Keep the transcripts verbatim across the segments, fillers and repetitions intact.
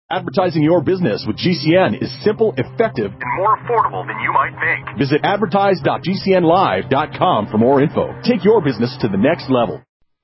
Advertising your business with G C N is simple, effective, and more affordable than you might think. Visit advertise dot g c n live dot com for more info. Take your business to the next level.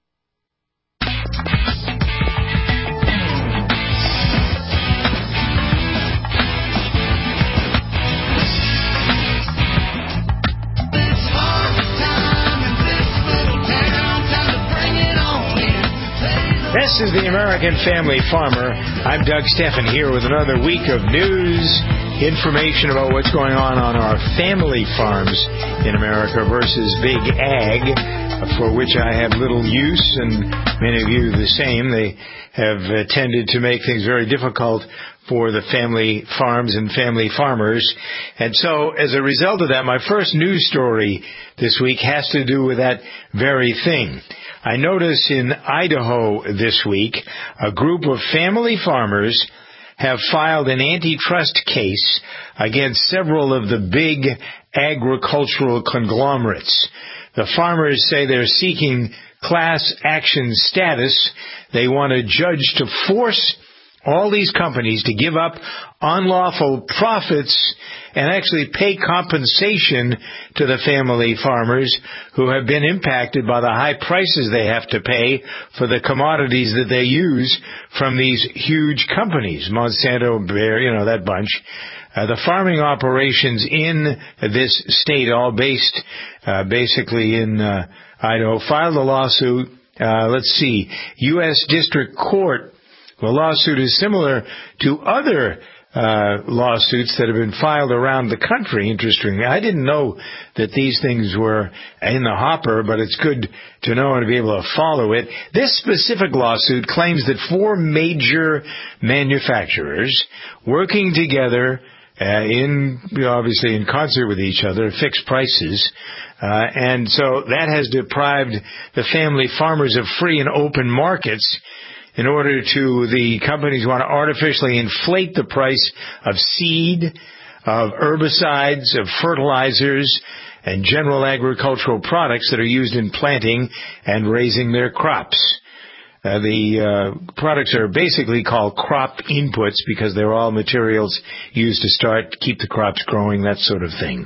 This is the American Family Farmer. I'm Doug Steffen here with another week of news, information about what's going on on our family farms in America versus big ag, for which I have little use, and many of you the same. They have uh, tended to make things very difficult for the family farms and family farmers. And so, as a result of that, my first news story this week has to do with that very thing. I notice in Idaho this week, a group of family farmers have filed an antitrust case against several of the big agricultural conglomerates. The farmers say they're seeking class action status. They want a judge to force all these companies to give up unlawful profits and actually pay compensation to the family farmers who have been impacted by the high prices they have to pay for the commodities that they use from these huge companies, Monsanto, Bayer, you know, that bunch. Uh, the farming operations in this state, all based uh, basically in uh, Idaho, filed a lawsuit. Uh, let's see, U S District Court. The lawsuit is similar to other uh, lawsuits that have been filed around the country, interestingly. I didn't know that these things were in the hopper, but it's good to know and to be able to follow it. This specific lawsuit claims that four major manufacturers working together uh, in, obviously in concert with each other, fixed prices, uh, and so that has deprived the family farmers of free and open markets in order to, the companies want to artificially inflate the price of seed, of herbicides, of fertilizers, and general agricultural products that are used in planting and raising their crops. Uh, the uh, products are basically called crop inputs because they're all materials used to start, keep the crops growing, that sort of thing.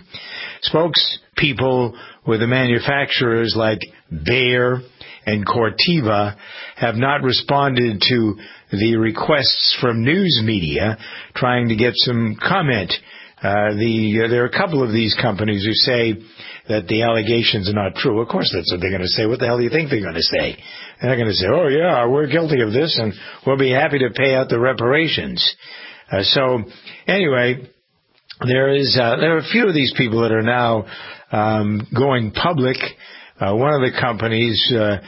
Spokespeople with the manufacturers like Bayer and Corteva have not responded to the requests from news media trying to get some comment. Uh, the uh, there are a couple of these companies who say that the allegations are not true. Of course, that's what they're going to say. What the hell do you think they're going to say? They're not going to say, oh, yeah, we're guilty of this, and we'll be happy to pay out the reparations. Uh, so, anyway, there is uh, there are a few of these people that are now um, going public. Uh, one of the companies, uh,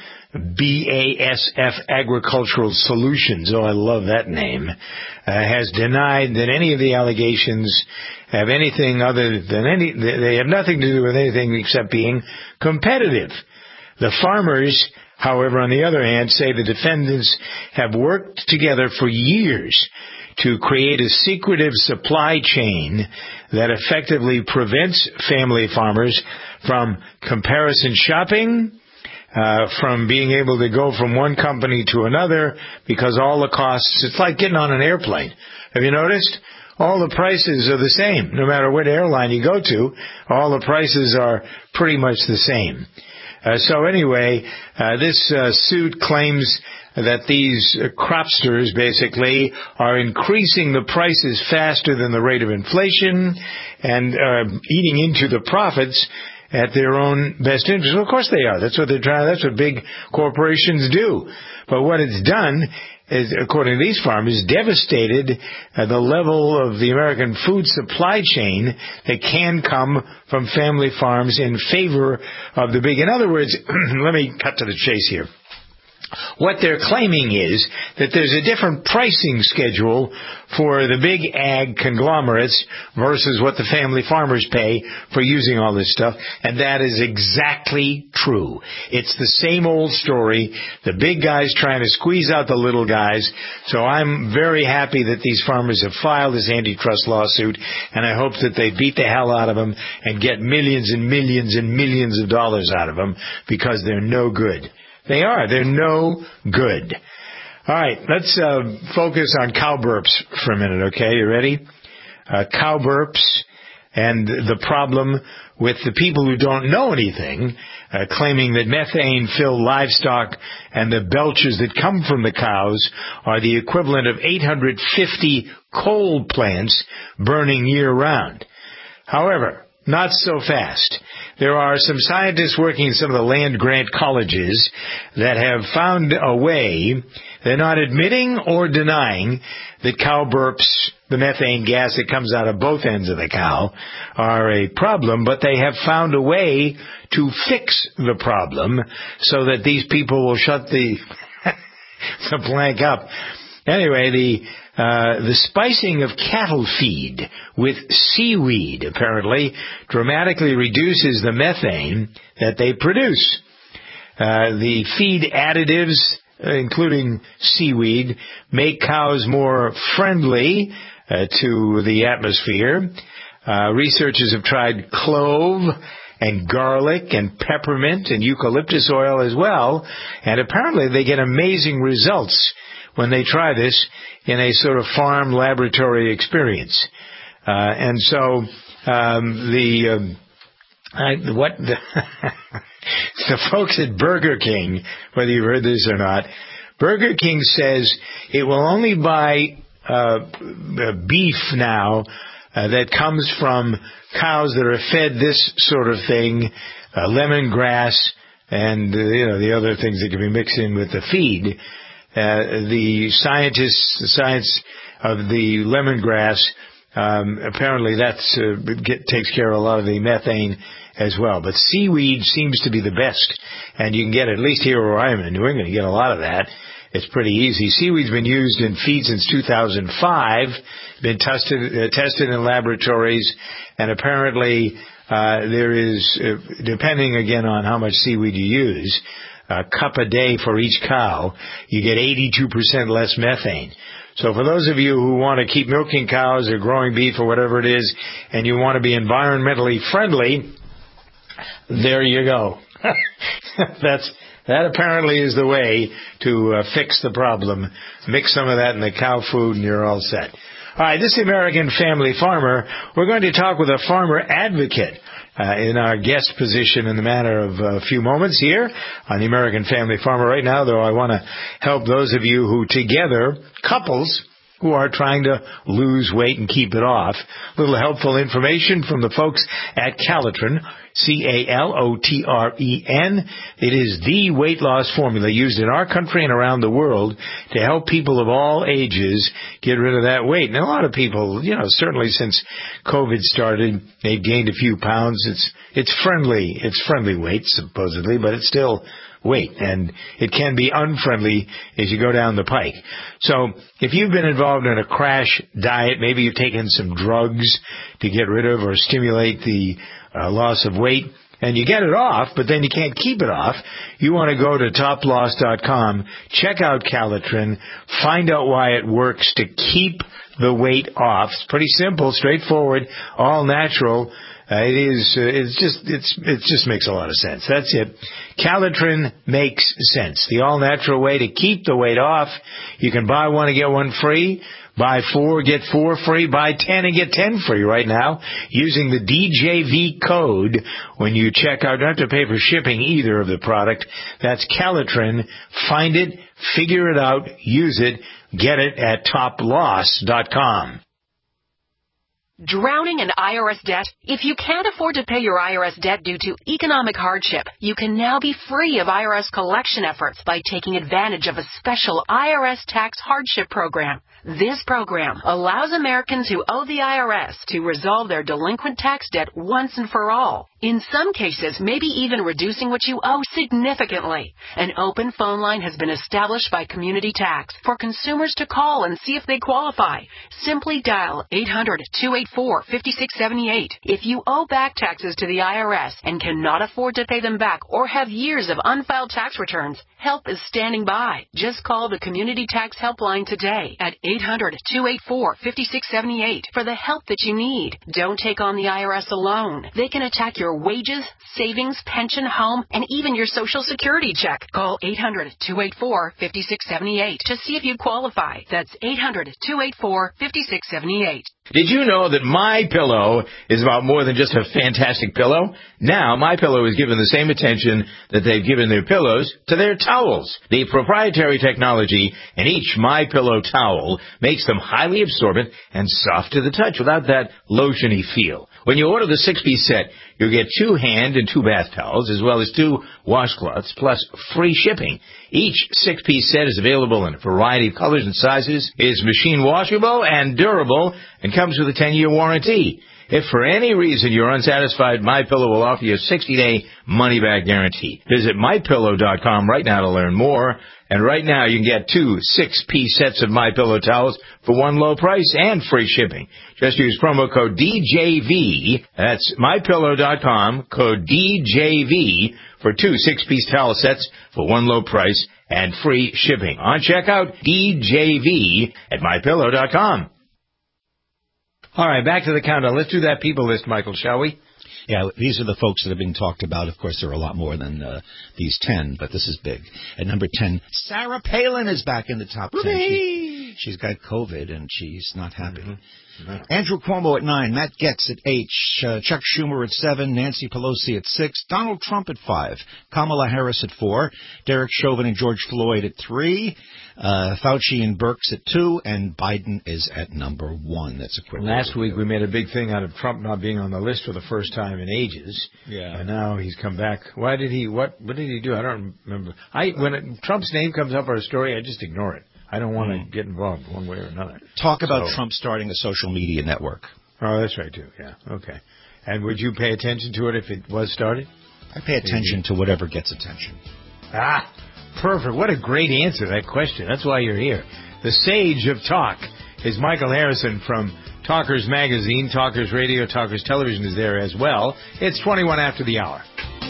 B A S F Agricultural Solutions, oh, I love that name, uh, has denied that any of the allegations have anything other than any, they have nothing to do with anything except being competitive. The farmers, however, on the other hand, say the defendants have worked together for years to create a secretive supply chain that effectively prevents family farmers from comparison shopping, uh, from being able to go from one company to another because all the costs, it's like getting on an airplane. Have you noticed? All the prices are the same. No matter what airline you go to, all the prices are pretty much the same. Uh, so anyway, uh, this uh, suit claims that these uh, cropsters basically are increasing the prices faster than the rate of inflation and uh, eating into the profits at their own best interest. Well, of course they are. That's what they're trying. That's what big corporations do. But what it's done is, according to these farmers, devastated uh, the level of the American food supply chain that can come from family farms in favor of the big. In other words, let me cut to the chase here. What they're claiming is that there's a different pricing schedule for the big ag conglomerates versus what the family farmers pay for using all this stuff, and that is exactly true. It's the same old story. The big guys trying to squeeze out the little guys. So I'm very happy that these farmers have filed this antitrust lawsuit, and I hope that they beat the hell out of them and get millions and millions and millions of dollars out of them because they're no good. They are. They're no good. All right, let's uh, focus on cow burps for a minute, okay? You ready? Uh, cow burps and the problem with the people who don't know anything, uh, claiming that methane-filled livestock and the belches that come from the cows are the equivalent of eight hundred fifty coal plants burning year-round. However, not so fast. There are some scientists working in some of the land-grant colleges that have found a way. They're not admitting or denying that cow burps, the methane gas that comes out of both ends of the cow, are a problem, but they have found a way to fix the problem so that these people will shut the, the blank up. Anyway, the uh, the spicing of cattle feed with seaweed apparently dramatically reduces the methane that they produce. Uh, the feed additives, including seaweed, make cows more friendly uh, to the atmosphere. Uh, researchers have tried clove and garlic and peppermint and eucalyptus oil as well, and apparently they get amazing results when they try this in a sort of farm laboratory experience. Uh, and so um, the um, I, what the, the folks at Burger King, whether you've heard this or not, Burger King says it will only buy uh, beef now uh, that comes from cows that are fed this sort of thing, uh, lemongrass, and uh, you know the other things that can be mixed in with the feed. Uh, the scientists, the science of the lemongrass, um, apparently that's uh, get, takes care of a lot of the methane as well. But seaweed seems to be the best, and you can get, at least here where I am in New England, you get a lot of that. It's pretty easy. Seaweed's been used in feed since two thousand five, been tested, uh, tested in laboratories, and apparently uh, there is, uh, depending again on how much seaweed you use, a cup a day for each cow, you get eighty-two percent less methane. So for those of you who want to keep milking cows or growing beef or whatever it is, and you want to be environmentally friendly, there you go. That's that apparently is the way to uh, fix the problem. Mix some of that in the cow food and you're all set. All right, this is the American Family Farmer. We're going to talk with a farmer advocate Uh, in our guest position in the matter of a few moments here on the American Family Farmer. Right now, though, I want to help those of you who together, couples, who are trying to lose weight and keep it off. A little helpful information from the folks at Calitrin, C A L O T R E N. It is the weight loss formula used in our country and around the world to help people of all ages get rid of that weight. And a lot of people, you know, certainly since COVID started, they've gained a few pounds. It's, it's friendly, it's friendly weight, supposedly, but it's still weight, and it can be unfriendly as you go down the pike. So if you've been involved in a crash diet, maybe you've taken some drugs to get rid of or stimulate the uh, loss of weight, and you get it off, but then you can't keep it off, you want to go to top loss dot com, check out Calitrin, find out why it works to keep the weight off. It's pretty simple, straightforward, all natural. Uh, it is, uh, it's just, it's, it just makes a lot of sense. That's it. Calitrin makes sense. The all-natural way to keep the weight off. You can buy one and get one free. Buy four, get four free. Buy ten and get ten free right now using the D J V code when you check out. Don't have to pay for shipping either of the product. That's Calitrin. Find it, figure it out, use it, get it at top loss dot com. Drowning in I R S debt? If you can't afford to pay your I R S debt due to economic hardship, you can now be free of I R S collection efforts by taking advantage of a special I R S tax hardship program. This program allows Americans who owe the I R S to resolve their delinquent tax debt once and for all. In some cases, maybe even reducing what you owe significantly. An open phone line has been established by Community Tax for consumers to call and see if they qualify. Simply dial eight hundred, two eight four, five six seven eight. If you owe back taxes to the I R S and cannot afford to pay them back or have years of unfiled tax returns, help is standing by. Just call the Community Tax Helpline today at eight hundred, two eight four, five six seven eight for the help that you need. Don't take on the I R S alone. They can attack your your wages, savings, pension, home, and even your Social Security check. Call eight hundred, two eight four, five six seven eight to see if you qualify. That's eight hundred, two eight four, five six seven eight. Did you know that MyPillow is about more than just a fantastic pillow? Now, MyPillow is given the same attention that they've given their pillows to their towels. The proprietary technology in each MyPillow towel makes them highly absorbent and soft to the touch without that lotiony feel. When you order the six-piece set, you'll get two hand and two bath towels, as well as two washcloths, plus free shipping. Each six-piece set is available in a variety of colors and sizes, is machine washable and durable, and comes with a ten-year warranty. If for any reason you're unsatisfied, MyPillow will offer you a sixty-day money-back guarantee. Visit my pillow dot com right now to learn more. And right now you can get two six-piece sets of MyPillow towels for one low price and free shipping. Just use promo code D J V. That's my pillow dot com, code D J V, for two six-piece towel sets for one low price and free shipping. On checkout, D J V at my pillow dot com. All right, back to the countdown. Let's do that people list, Michael, shall we? Yeah, these are the folks that have been talked about. Of course, there are a lot more than uh, these ten, but this is big. At number ten, Sarah Palin is back in the top ten. She, she's got COVID, and she's not happy. Mm-hmm. No. Andrew Cuomo at nine, Matt Gaetz at eight, uh, Chuck Schumer at seven, Nancy Pelosi at six, Donald Trump at five, Kamala Harris at four, Derek Chauvin and George Floyd at three, uh, Fauci and Birx at two, and Biden is at number one. That's a quick Last overview. week we made a big thing out of Trump not being on the list for the first time in ages. Yeah. And now he's come back. Why did he, what, what did he do? I don't remember. I, when it, Trump's name comes up or a story, I just ignore it. I don't want to mm. get involved one way or another. Talk about so. Trump starting a social media network. Oh, that's right, too. Yeah, okay. And would you pay attention to it if it was started? I pay attention to whatever gets attention. Ah, perfect. What a great answer to that question. That's why you're here. The sage of talk is Michael Harrison from Talkers Magazine. Talkers Radio, Talkers Television is there as well. It's twenty-one after the hour.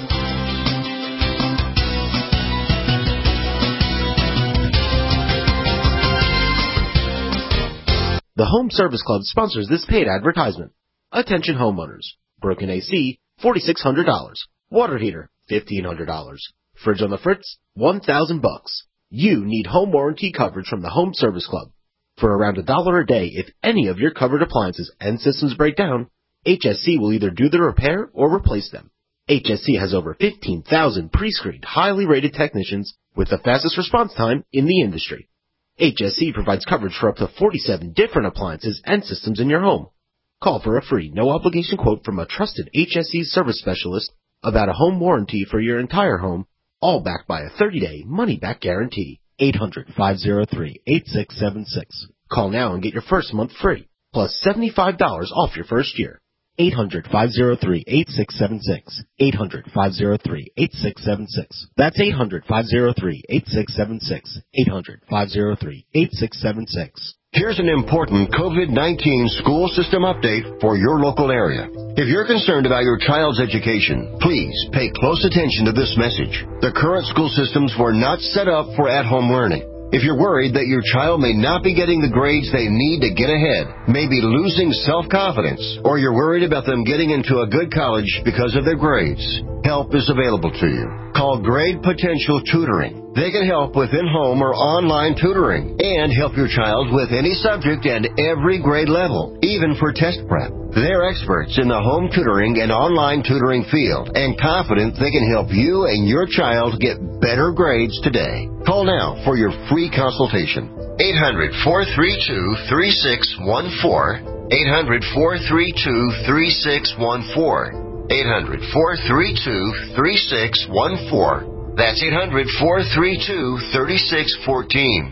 The Home Service Club sponsors this paid advertisement. Attention homeowners. Broken A C, four thousand six hundred dollars. Water heater, fifteen hundred dollars. Fridge on the fritz, one thousand bucks. You need home warranty coverage from the Home Service Club. For around a dollar a day, if any of your covered appliances and systems break down, H S C will either do the repair or replace them. H S C has over fifteen thousand pre-screened, highly rated technicians with the fastest response time in the industry. H S C provides coverage for up to forty-seven different appliances and systems in your home. Call for a free, no-obligation quote from a trusted H S C service specialist about a home warranty for your entire home, all backed by a thirty-day money-back guarantee. eight hundred, five oh three, eight six seven six. Call now and get your first month free, plus seventy-five dollars off your first year. eight hundred, five oh three, eight six seven six. eight hundred, five oh three, eight six seven six. That's eight hundred, five oh three, eight six seven six. eight hundred, five oh three, eight six seven six. Here's an important COVID nineteen school system update for your local area. If you're concerned about your child's education, please pay close attention to this message. The current school systems were not set up for at-home learning. If you're worried that your child may not be getting the grades they need to get ahead, may be losing self-confidence, or you're worried about them getting into a good college because of their grades, help is available to you. Call Grade Potential Tutoring. They can help with in-home or online tutoring and help your child with any subject and every grade level, even for test prep. They're experts in the home tutoring and online tutoring field and confident they can help you and your child get better grades today. Call now for your free consultation. eight hundred, four three two, three six one four. eight hundred, four three two, three six one four. eight hundred, four three two, three six one four. That's eight hundred, four three two, three six one four.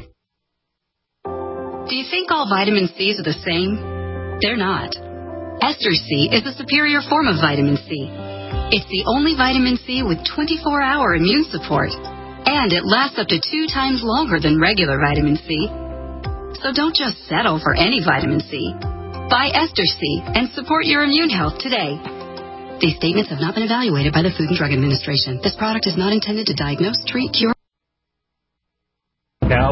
Do you think all vitamin C's are the same? They're not. Ester C is a superior form of vitamin C. It's the only vitamin C with twenty-four hour immune support, and it lasts up to two times longer than regular vitamin C. So don't just settle for any vitamin C. Buy Ester C and support your immune health today. These statements have not been evaluated by the Food and Drug Administration. This product is not intended to diagnose, treat, cure. Now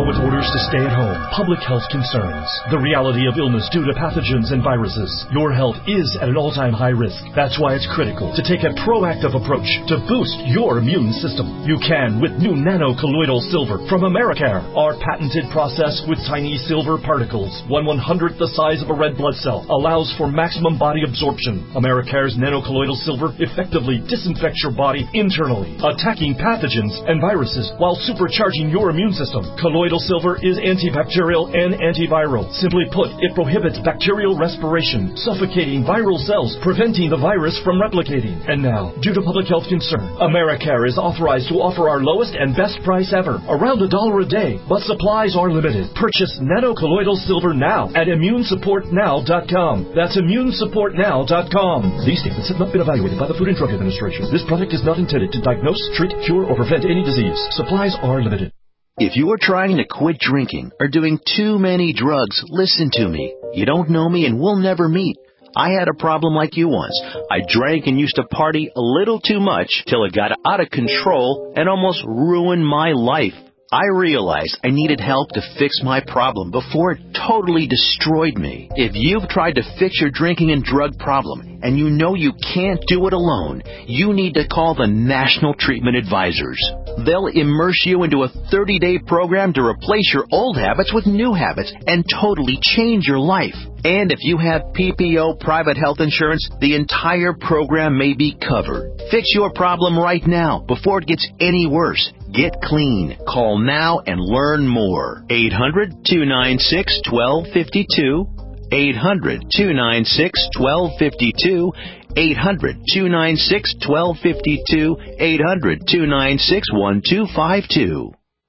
Now with orders to stay at home, public health concerns, the reality of illness due to pathogens and viruses, your health is at an all-time high risk. That's why it's critical to take a proactive approach to boost your immune system. You can with new nano-colloidal silver from Americare. Our patented process with tiny silver particles, one one-hundredth the size of a red blood cell, allows for maximum body absorption. Americare's nano-colloidal silver effectively disinfects your body internally, attacking pathogens and viruses while supercharging your immune system. Colloidal silver is antibacterial and antiviral. Simply put, it prohibits bacterial respiration, suffocating viral cells, preventing the virus from replicating. And now, due to public health concern, Americare is authorized to offer our lowest and best price ever, around a dollar a day, but supplies are limited. Purchase nano-colloidal silver now at immune support now dot com. That's immune support now dot com. These statements have not been evaluated by the Food and Drug Administration. This product is not intended to diagnose, treat, cure, or prevent any disease. Supplies are limited. If you are trying to quit drinking or doing too many drugs, listen to me. You don't know me and we'll never meet. I had a problem like you once. I drank and used to party a little too much till it got out of control and almost ruined my life. I realized I needed help to fix my problem before it totally destroyed me. If you've tried to fix your drinking and drug problem and you know you can't do it alone, you need to call the National Treatment Advisors. They'll immerse you into a thirty-day program to replace your old habits with new habits and totally change your life. And if you have P P O private health insurance, the entire program may be covered. Fix your problem right now before it gets any worse. Get clean. Call now and learn more. eight hundred, two nine six, one two five two. eight hundred, two nine six, one two five two. eight hundred, two nine six, one two five two. eight hundred, two nine six, one two five two.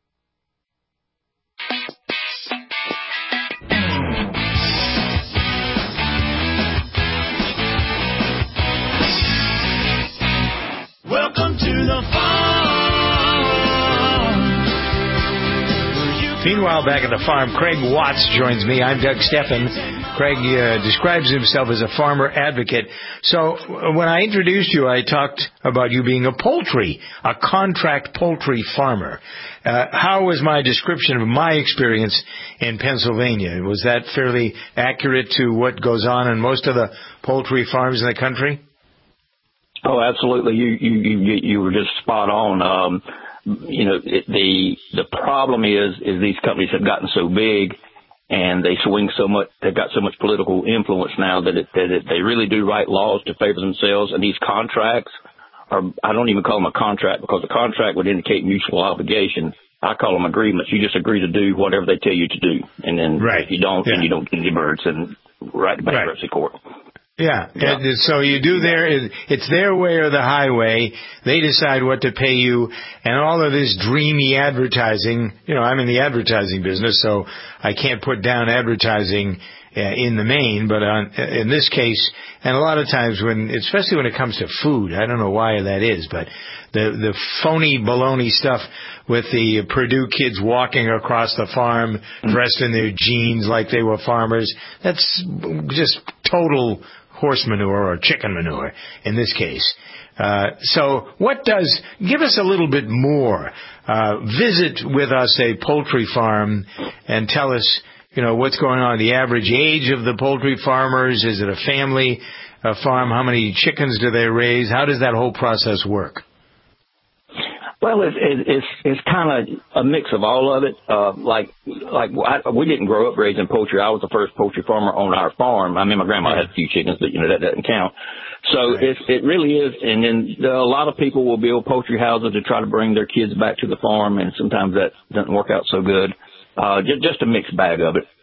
Welcome to the farm. Meanwhile, back at the farm, Craig Watts joins me. I'm Doug Steffen. Craig uh, describes himself as a farmer advocate. So when I introduced you, I talked about you being a poultry, a contract poultry farmer. Uh, how was my description of my experience in Pennsylvania? Was that fairly accurate to what goes on in most of the poultry farms in the country? Oh, absolutely. You you you, you were just spot on. Um, you know, it, the the problem is is these companies have gotten so big and they swing so much. They've got so much political influence now that it, that it, they really do write laws to favor themselves. And these contracts are, I don't even call them a contract because a contract would indicate mutual obligation. I call them agreements. You just agree to do whatever they tell you to do, and then right. if you don't, yeah. then you don't get any birds and right to bankruptcy right. court. Yeah. yeah. And so you do their, it's their way or the highway. They decide what to pay you, and all of this dreamy advertising. You know, I'm in the advertising business, so I can't put down advertising uh, in the main, but on, in this case, and a lot of times when, especially when it comes to food, I don't know why that is, but the, the phony baloney stuff with the Purdue kids walking across the farm dressed in their jeans like they were farmers, that's just total horse manure or chicken manure in this case. Uh, so what does, give us a little bit more, uh, visit with us a poultry farm and tell us, you know, what's going on, the average age of the poultry farmers, is it a family uh, farm, how many chickens do they raise, how does that whole process work? Well, it's it's it's kind of a mix of all of it. Uh, like like I, we didn't grow up raising poultry. I was the first poultry farmer on our farm. I mean, my grandma had a few chickens, but you know that doesn't count. So right. it it really is. And then there are a lot of people will build poultry houses to try to bring their kids back to the farm, and sometimes that doesn't work out so good. Uh, just just a mixed bag of it.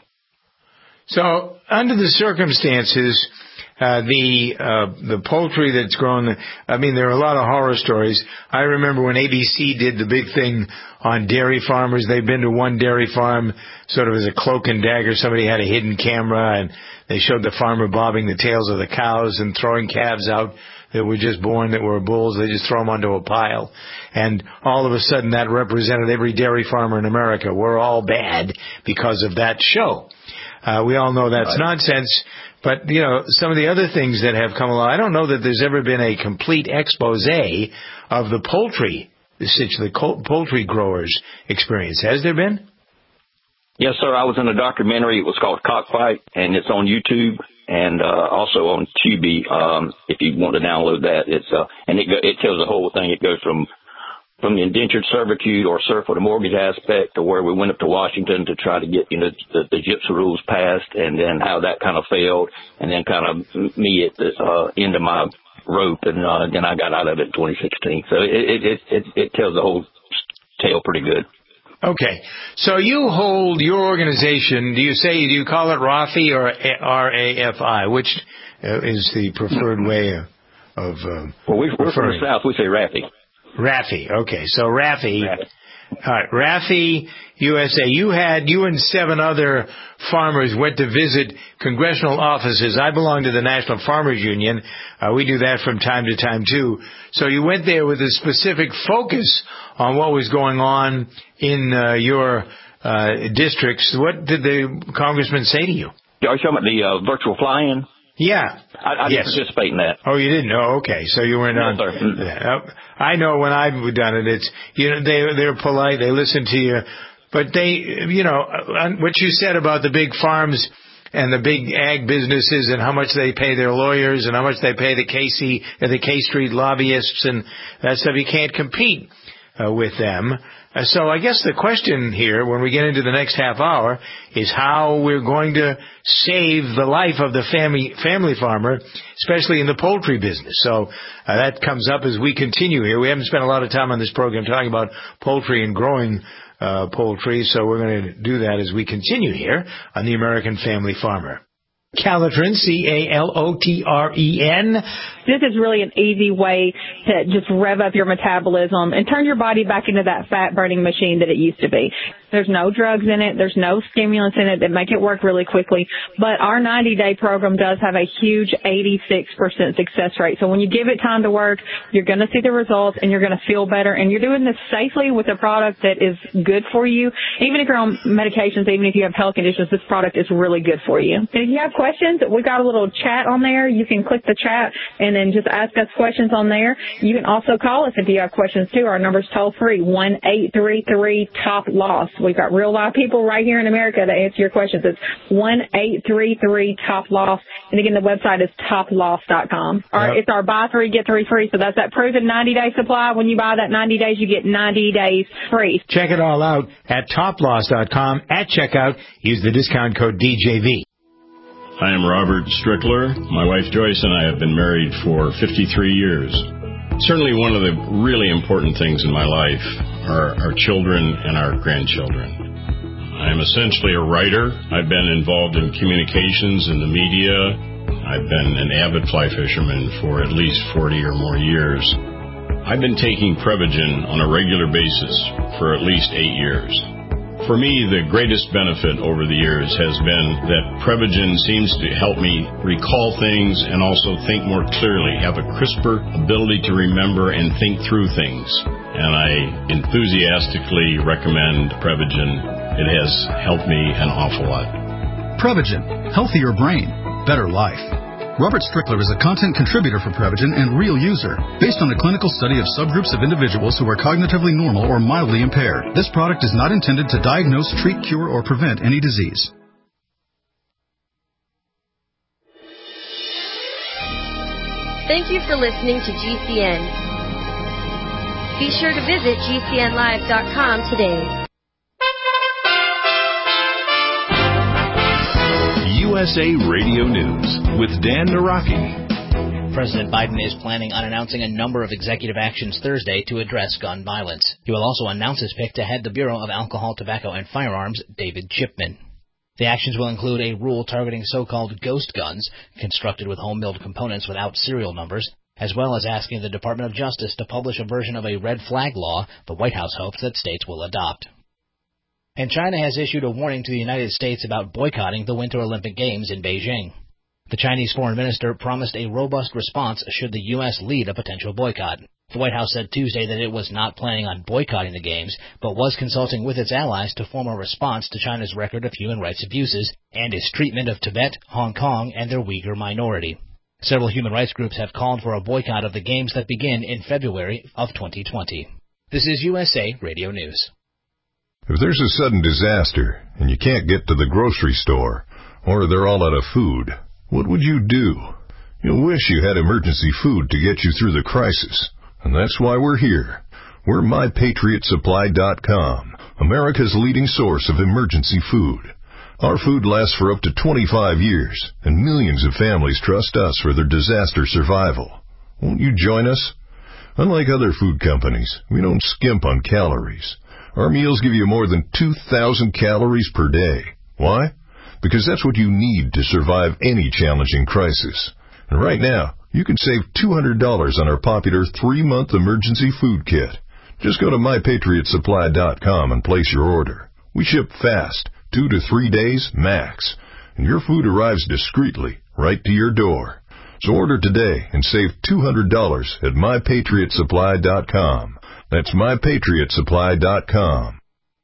So under the circumstances, Uh, the, uh, the poultry that's grown, I mean, there are a lot of horror stories. I remember when A B C did the big thing on dairy farmers. They've been to one dairy farm sort of as a cloak and dagger. Somebody had a hidden camera and they showed the farmer bobbing the tails of the cows and throwing calves out that were just born that were bulls. They just throw them onto a pile. And all of a sudden that represented every dairy farmer in America. We're all bad because of that show. Uh, we all know that's right. nonsense. But, you know, some of the other things that have come along, I don't know that there's ever been a complete expose of the poultry, the poultry growers' experience. Has there been? Yes, sir. I was in a documentary. It was called Cockfight, and it's on YouTube and uh, also on Tubi. Um, if you want to download that, it's uh, and it it tells the whole thing. It goes from from the indentured servitude or serf for the mortgage aspect to where we went up to Washington to try to get you know the, the gypsy rules passed, and then how that kind of failed, and then kind of me at the uh, end of my rope, and uh, then I got out of it in twenty sixteen. So it it it, it, it tells the whole tale pretty good. Okay, so you hold your organization, do you say, do you call it Rafi or R A F I? Which uh, is the preferred way of, of uh, Well, we, we're from the South, we say Rafi. Rafi, okay, so Rafi. Rafi. All right, Rafi U S A. You had, you and seven other farmers went to visit congressional offices. I belong to the National Farmers Union. Uh, we do that from time to time, too. So you went there with a specific focus on what was going on in uh, your uh, districts. What did the congressman say to you? Are you talking about the uh, virtual fly-in? Yeah. I, I yes. didn't participate in that. Oh, you didn't? Oh, okay. So you weren't on that. I know when I've done it, it's, you know, they, they're polite, they listen to you, but they, you know, what you said about the big farms and the big ag businesses and how much they pay their lawyers and how much they pay the K C, the K Street lobbyists and that stuff, you can't compete uh, with them. Uh, so I guess the question here, when we get into the next half hour, is how we're going to save the life of the family family farmer, especially in the poultry business. So uh, that comes up as we continue here. We haven't spent a lot of time on this program talking about poultry and growing uh, poultry, so we're going to do that as we continue here on the American Family Farmer. Calotren, C A L O T R E N. This is really an easy way to just rev up your metabolism and turn your body back into that fat-burning machine that it used to be. There's no drugs in it. There's no stimulants in it that make it work really quickly. But our ninety-day program does have a huge eighty-six percent success rate. So when you give it time to work, you're going to see the results and you're going to feel better. And you're doing this safely with a product that is good for you. Even if you're on medications, even if you have health conditions, this product is really good for you. And if you have questions, we've got a little chat on there. You can click the chat and then just ask us questions on there. You can also call us if you have questions too. Our number's toll free, one eight three three top loss. We've got real live people right here in America to answer your questions. It's one eight three three top loss. And again, the website is top loss dot com. Or yep. It's our buy three, get three free. So that's that proven ninety day supply. When you buy that ninety days, you get ninety days free. Check it all out at top loss dot com. At checkout, use the discount code D J V. I am Robert Strickler. My wife Joyce and I have been married for fifty-three years. Certainly one of the really important things in my life are our children and our grandchildren. I am essentially a writer. I've been involved in communications in the media. I've been an avid fly fisherman for at least forty or more years. I've been taking Prevagen on a regular basis for at least eight years. For me, the greatest benefit over the years has been that Prevagen seems to help me recall things and also think more clearly, have a crisper ability to remember and think through things. And I enthusiastically recommend Prevagen. It has helped me an awful lot. Prevagen, healthier brain, better life. Robert Strickler is a content contributor for Prevagen and real user, based on a clinical study of subgroups of individuals who are cognitively normal or mildly impaired. This product is not intended to diagnose, treat, cure, or prevent any disease. Thank you for listening to G C N. Be sure to visit G C N live dot com today. U S A Radio News with Dan Naraki. President Biden is planning on announcing a number of executive actions Thursday to address gun violence. He will also announce his pick to head the Bureau of Alcohol, Tobacco, and Firearms, David Chipman. The actions will include a rule targeting so-called ghost guns, constructed with home-built components without serial numbers, as well as asking the Department of Justice to publish a version of a red flag law the White House hopes that states will adopt. And China has issued a warning to the United States about boycotting the Winter Olympic Games in Beijing. The Chinese foreign minister promised a robust response should the U S lead a potential boycott. The White House said Tuesday that it was not planning on boycotting the Games, but was consulting with its allies to form a response to China's record of human rights abuses and its treatment of Tibet, Hong Kong, and their Uyghur minority. Several human rights groups have called for a boycott of the Games that begin in February of twenty twenty. This is U S A Radio News. If there's a sudden disaster and you can't get to the grocery store, or they're all out of food, what would you do? You'll wish you had emergency food to get you through the crisis. And that's why we're here. We're My Patriot Supply dot com, America's leading source of emergency food. Our food lasts for up to twenty-five years, and millions of families trust us for their disaster survival. Won't you join us? Unlike other food companies, we don't skimp on calories. Our meals give you more than two thousand calories per day. Why? Because that's what you need to survive any challenging crisis. And right now, you can save two hundred dollars on our popular three-month emergency food kit. Just go to My Patriot Supply dot com and place your order. We ship fast, two to three days max, and your food arrives discreetly right to your door. So order today and save two hundred dollars at My Patriot Supply dot com. That's My Patriot Supply dot com.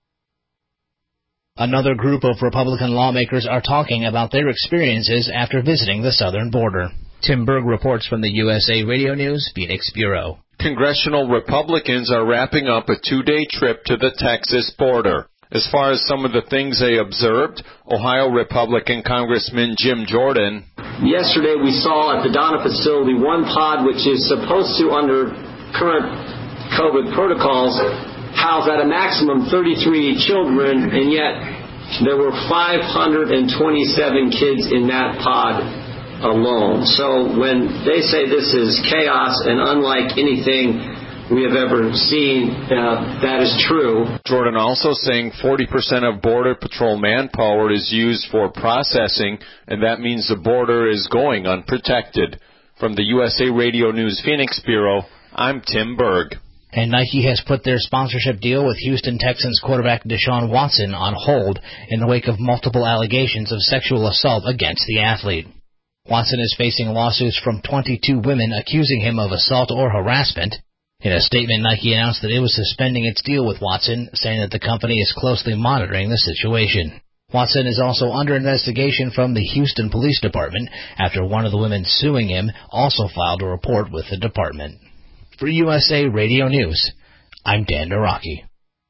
Another group of Republican lawmakers are talking about their experiences after visiting the southern border. Tim Berg reports from the U S A Radio News Phoenix Bureau. Congressional Republicans are wrapping up a two-day trip to the Texas border. As far as some of the things they observed, Ohio Republican Congressman Jim Jordan. Yesterday we saw at the Donna facility one pod which is supposed to, under current COVID protocols, house at a maximum thirty-three children, and yet there were five hundred twenty-seven kids in that pod alone. So when they say this is chaos and unlike anything we have ever seen, uh, that is true. Jordan also saying forty percent of Border Patrol manpower is used for processing, and that means the border is going unprotected. From the U S A Radio News Phoenix Bureau, I'm Tim Berg. And Nike has put their sponsorship deal with Houston Texans quarterback Deshaun Watson on hold in the wake of multiple allegations of sexual assault against the athlete. Watson is facing lawsuits from twenty-two women accusing him of assault or harassment. In a statement, Nike announced that it was suspending its deal with Watson, saying that the company is closely monitoring the situation. Watson is also under investigation from the Houston Police Department after one of the women suing him also filed a report with the department. For U S A Radio News, I'm Dan Naraki.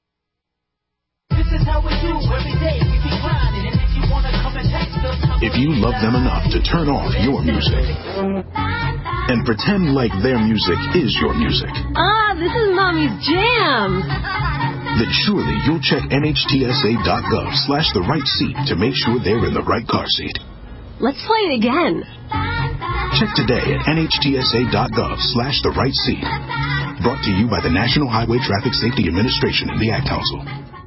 If you love them enough to turn off your music and pretend like their music is your music, Ah, this is Mommy's jam. then surely you'll check N H T S A dot gov slash the right seat to make sure they're in the right car seat. Let's play it again. Check today at N H T S A dot gov slash the right seat. Brought to you by the National Highway Traffic Safety Administration and the Ad Council.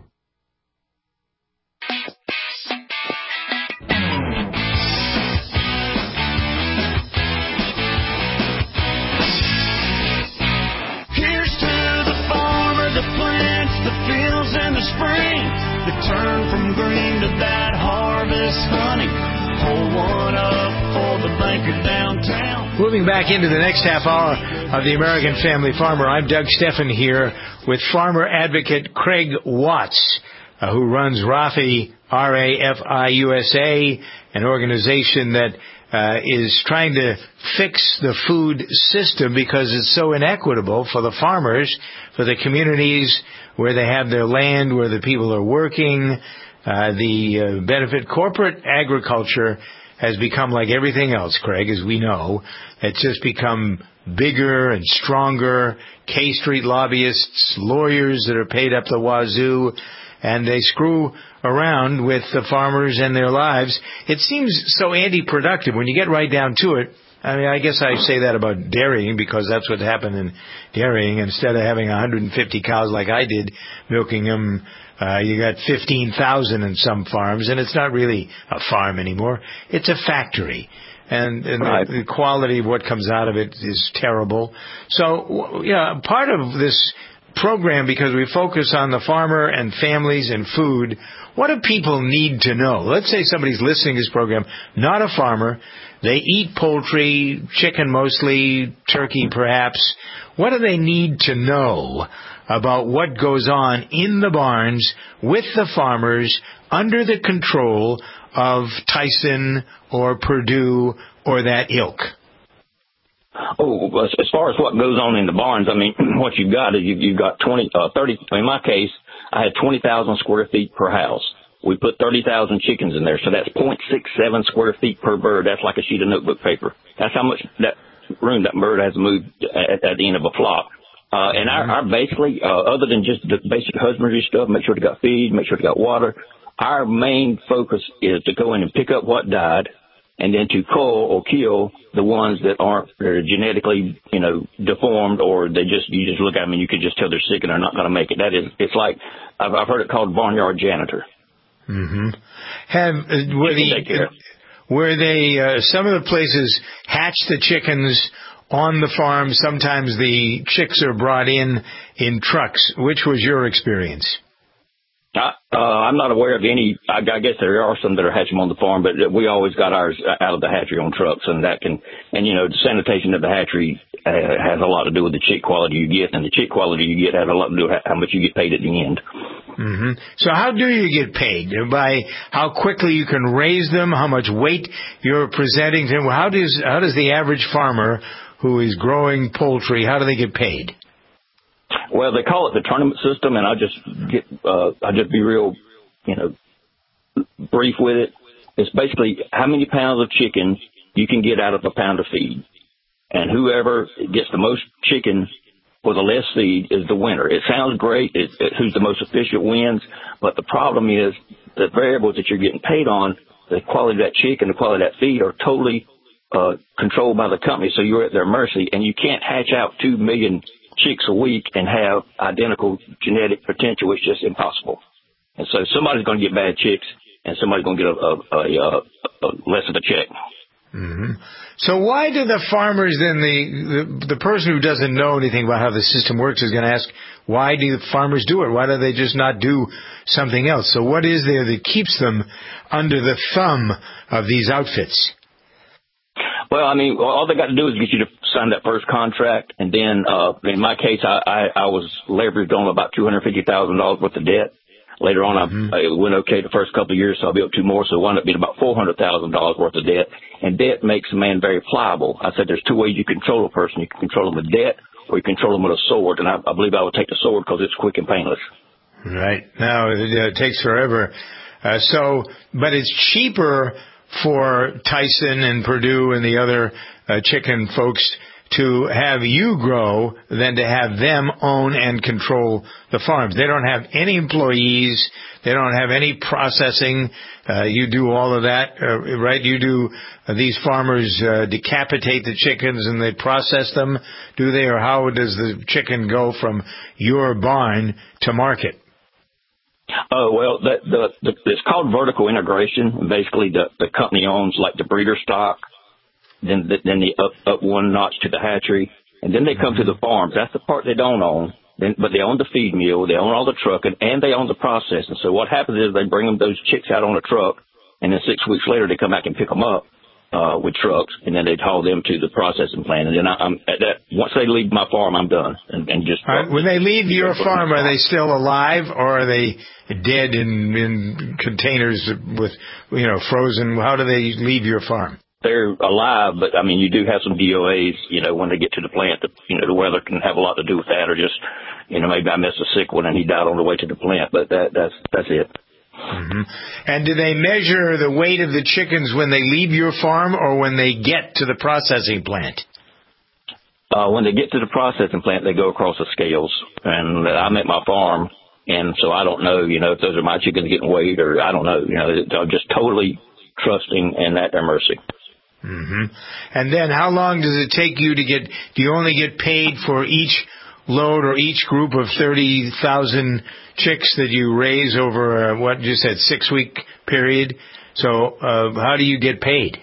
Here's to the farmer that plants the fields in the spring, that turn from green to that harvest honey. Hold one up for the banker downtown. Moving back into the next half hour of the American Family Farmer, I'm Doug Steffen here with farmer advocate Craig Watts, uh, who runs Rafi, R A F I U S A, an organization that uh, is trying to fix the food system because it's so inequitable for the farmers, for the communities where they have their land, where the people are working. Uh, the uh, benefit corporate agriculture has become like everything else, Craig, as we know. It's just become bigger and stronger. K Street lobbyists, lawyers that are paid up the wazoo, and they screw around with the farmers and their lives. It seems so anti-productive when you get right down to it. I mean, I guess I say that about dairying because that's what happened in dairying. Instead of having one hundred fifty cows like I did, milking them, uh, you got fifteen thousand in some farms, and it's not really a farm anymore. It's a factory. And, and right. the, the quality of what comes out of it is terrible. So, yeah, part of this program, because we focus on the farmer and families and food, what do people need to know? Let's say somebody's listening to this program, not a farmer. They eat poultry, chicken mostly, turkey perhaps. What do they need to know about what goes on in the barns with the farmers under the control of Tyson or Purdue or that ilk? Oh, as far as what goes on in the barns, I mean, what you've got is you've got twenty, uh, thirty, in my case, I had twenty thousand square feet per house. We put thirty thousand chickens in there, so that's zero point six seven square feet per bird. That's like a sheet of notebook paper. That's how much that room that bird has moved at, at the end of a flock. Uh, and our, our basically, uh, other than just the basic husbandry stuff, make sure they got feed, make sure they got water, our main focus is to go in and pick up what died and then to cull or kill the ones that aren't that are genetically, you know, deformed, or they just, you just look at them and you can just tell they're sick and they're not going to make it. That is, it's like, I've, I've heard it called barnyard janitor. Mm-hmm. Have, uh, were the, were they, uh, some of the places hatch the chickens on the farm? Sometimes the chicks are brought in in trucks. Which was your experience? I, uh, I'm not aware of any. I, I guess there are some that are hatching on the farm, but we always got ours out of the hatchery on trucks, and that can, and you know, the sanitation of the hatchery uh, has a lot to do with the chick quality you get, and the chick quality you get has a lot to do with how much you get paid at the end. Mm-hmm. So how do you get paid? By how quickly you can raise them, how much weight you're presenting to them? How does how does the average farmer who is growing poultry, how do they get paid? Well, they call it the tournament system, and I'll just get, uh, I'll just be real, you know, brief with it. It's basically how many pounds of chicken you can get out of a pound of feed. And whoever gets the most chicken for the less feed is the winner. It sounds great. It's, it's who's the most efficient wins. But the problem is the variables that you're getting paid on, the quality of that chicken, the quality of that feed are totally uh, controlled by the company. So you're at their mercy, and you can't hatch out two million chicks a week and have identical genetic potential. It's just impossible. And so somebody's going to get bad chicks, and somebody's going to get a, a, a, a, a less of a check. Mm-hmm. So why do the farmers then, the, the the person who doesn't know anything about how the system works is going to ask, why do the farmers do it? Why do they just not do something else? So what is there that keeps them under the thumb of these outfits? Well, I mean, all they got to do is get you to sign that first contract, and then uh, in my case, I, I, I was leveraged on about two hundred fifty thousand dollars worth of debt. Later on, mm-hmm. I, I went okay the first couple of years, so I'll be up two more, so it wound up being about four hundred thousand dollars worth of debt. And debt makes a man very pliable. I said there's two ways you control a person. You can control them with debt, or you control them with a sword, and I, I believe I would take the sword because it's quick and painless. Right. Now, it, it takes forever. Uh, so, but it's cheaper for Tyson and Purdue and the other uh, chicken folks to have you grow than to have them own and control the farms. They don't have any employees. They don't have any processing. Uh, you do all of that, uh, right? You do, uh, these farmers uh, decapitate the chickens and they process them, do they? Or how does the chicken go from your barn to market? Oh, well, the, the, the, it's called vertical integration. Basically, the, the company owns like the breeder stock, then the, then the up, up one notch to the hatchery, and then they come to the farms. That's the part they don't own. Then, but they own the feed mill, they own all the trucking, and they own the processing. So what happens is they bring them those chicks out on a truck, and then six weeks later they come back and pick them up uh, with trucks, and then they haul them to the processing plant. And then I, I'm at that. Once they leave my farm, I'm done. And, and just right, when they leave your farm, are they still alive, or are they dead in, in containers with, you know, frozen? How do they leave your farm? They're alive, but I mean, you do have some D O As, you know, when they get to the plant. The, you know, the weather can have a lot to do with that, or just, you know, maybe I missed a sick one and he died on the way to the plant. But that, that's that's it. Mm-hmm. And do they measure the weight of the chickens when they leave your farm or when they get to the processing plant? Uh, when they get to the processing plant, they go across the scales. And I'm at my farm, and so I don't know, you know, if those are my chickens getting weighed, or I don't know. You know, I'm just totally trusting and at their mercy. Mm-hmm. And then how long does it take you to get, do you only get paid for each load or each group of thirty thousand chicks that you raise over, uh, what you said, six-week period? So uh, how do you get paid?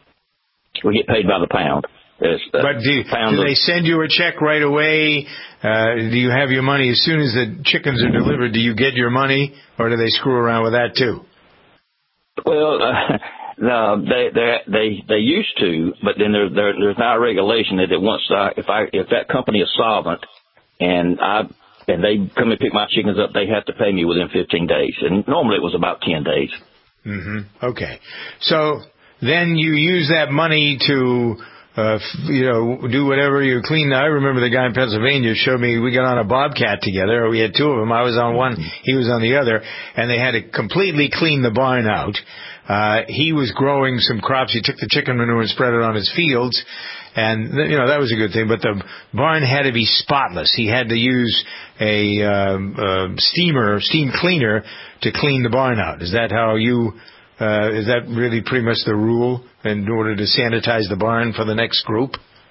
We get paid by the pound. It's the but do, do they send you a check right away? Uh, do you have your money as soon as the chickens are delivered? Do you get your money, or do they screw around with that too? Well, uh, no, they they they they used to, but then there, there there's now a regulation that it once I, if I if that company is solvent and I and they come and pick my chickens up, they have to pay me within fifteen days, and normally it was about ten days. Mm-hmm. Okay, so then you use that money to uh, you know, do whatever you clean. I remember the guy in Pennsylvania showed me, we got on a bobcat together. We had two of them. I was on one, he was on the other, and they had to completely clean the barn out. Uh, he was growing some crops. He took the chicken manure and spread it on his fields. And, you know, that was a good thing. But the barn had to be spotless. He had to use a, uh, uh, steamer, steam cleaner to clean the barn out. Is that how you, uh, is that really pretty much the rule in order to sanitize the barn for the next group?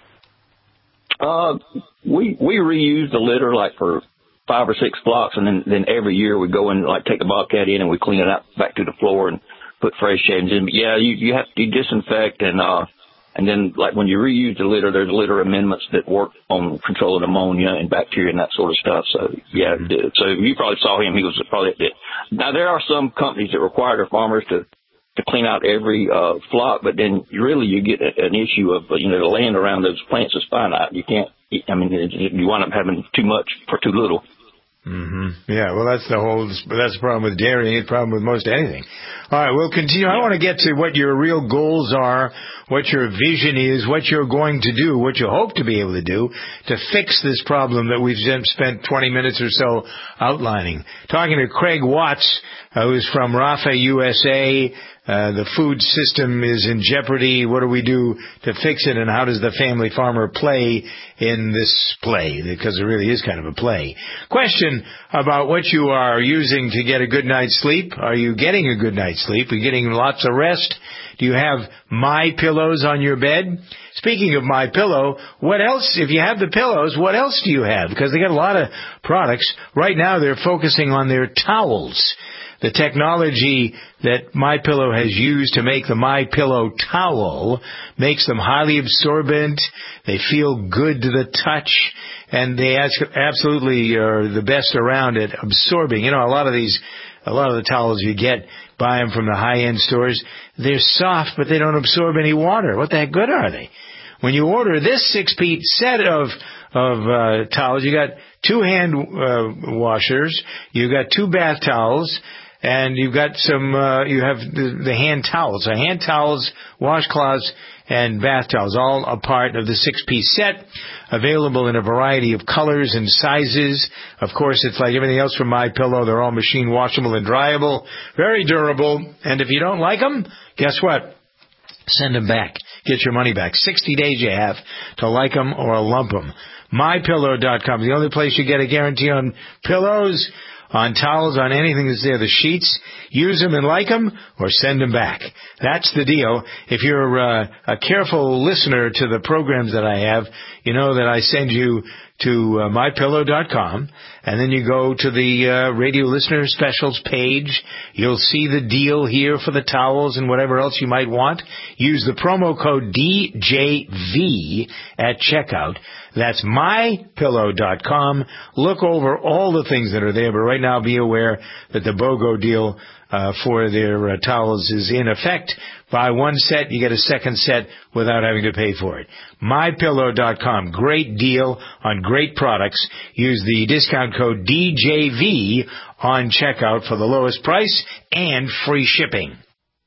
Uh, we, we reuse the litter like for five or six blocks, and then, then every year we go and like take the bobcat in and we clean it out back to the floor and put fresh shavings in. But yeah, you, you have to disinfect and, uh, and then like when you reuse the litter, there's litter amendments that work on controlling ammonia and bacteria and that sort of stuff. So yeah, so you probably saw him. He was probably at the, now there are some companies that require their farmers to, to clean out every, uh, flock, but then really you get a, an issue of, you know, the land around those plants is finite. You can't, I mean, you wind up having too much for too little. Mm-hmm. Yeah, well, that's the whole, that's the problem with dairying, it's the problem with most anything. All right, we'll continue. I want to get to what your real goals are, what your vision is, what you're going to do, what you hope to be able to do to fix this problem that we've spent twenty minutes or so outlining. Talking to Craig Watts, uh, who's from Rafa U S A. Uh, the food system is in jeopardy. What do we do to fix it, and how does the family farmer play in this play? Because it really is kind of a play. Question about what you are using to get a good night's sleep. Are you getting a good night's sleep? Are you getting lots of rest? Do you have My Pillows on your bed? Speaking of My Pillow, what else, if you have the pillows, what else do you have? Because they got a lot of products. Right now they're focusing on their towels. The technology that MyPillow has used to make the MyPillow towel makes them highly absorbent. They feel good to the touch, and they absolutely are the best around at absorbing. You know, a lot of these, a lot of the towels you get, buy them from the high-end stores, they're soft, but they don't absorb any water. What the heck good are they? When you order this six-piece set of of uh, towels, you got two hand uh, washers, you got two bath towels, and you've got some, uh, you have the, the hand towels. So hand towels, washcloths, and bath towels, all a part of the six-piece set, available in a variety of colors and sizes. Of course, it's like everything else from MyPillow. They're all machine washable and dryable, very durable. And if you don't like them, guess what? Send them back. Get your money back. sixty days you have to like them or lump them. My Pillow dot com is the only place you get a guarantee on pillows, on towels, on anything that's there. The sheets, use them and like them, or send them back. That's the deal. If you're uh, a careful listener to the programs that I have, you know that I send you to uh, My Pillow dot com, and then you go to the uh, radio listener specials page. You'll see the deal here for the towels and whatever else you might want. Use the promo code D J V at checkout. That's My Pillow dot com. Look over all the things that are there, but right now be aware that the BOGO deal uh, for their uh, towels is in effect. Buy one set, you get a second set without having to pay for it. My Pillow dot com. Great deal on great products. Use the discount code D J V on checkout for the lowest price and free shipping.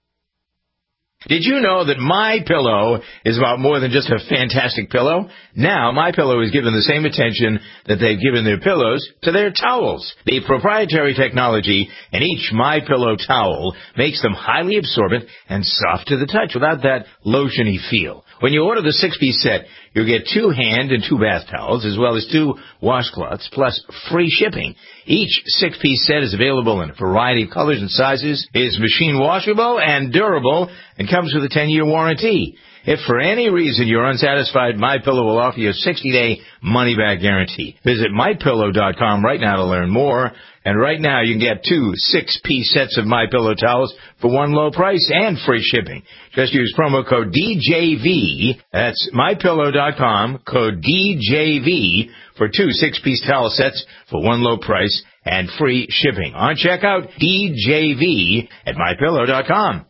Did you know that MyPillow is about more than just a fantastic pillow? Now, MyPillow is given the same attention that they've given their pillows to their towels. The proprietary technology in each MyPillow towel makes them highly absorbent and soft to the touch without that lotiony feel. When you order the six-piece set, you'll get two hand and two bath towels, as well as two washcloths, plus free shipping. Each six-piece set is available in a variety of colors and sizes, is machine washable and durable, and comes with a ten-year warranty. If for any reason you're unsatisfied, MyPillow will offer you a sixty-day money-back guarantee. Visit My Pillow dot com right now to learn more. And right now you can get two six-piece sets of MyPillow towels for one low price and free shipping. Just use promo code D J V. That's My Pillow dot com, code D J V for two six-piece towel sets for one low price and free shipping. On checkout, D J V at My Pillow dot com.